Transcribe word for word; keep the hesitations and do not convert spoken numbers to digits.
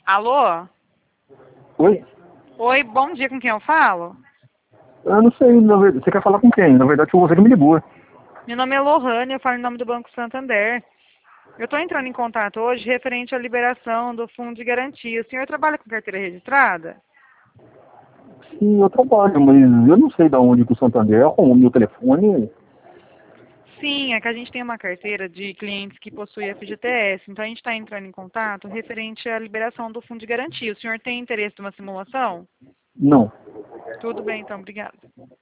Alô? Oi? Oi, bom dia, com quem eu falo? Eu não sei, na verdade, você quer falar com quem? Na verdade, foi você que me ligou. Meu nome é Lohane, eu falo em nome do Banco Santander. Eu estou entrando em contato hoje referente à liberação do fundo de garantia. O senhor trabalha com carteira registrada? Sim, eu trabalho, mas eu não sei de onde que o Santander arrumou o meu telefone. Sim, é que a gente tem uma carteira de clientes que possui F G T S, então a gente está entrando em contato referente à liberação do fundo de garantia. O senhor tem interesse numa simulação? Não. Tudo bem, então, obrigada.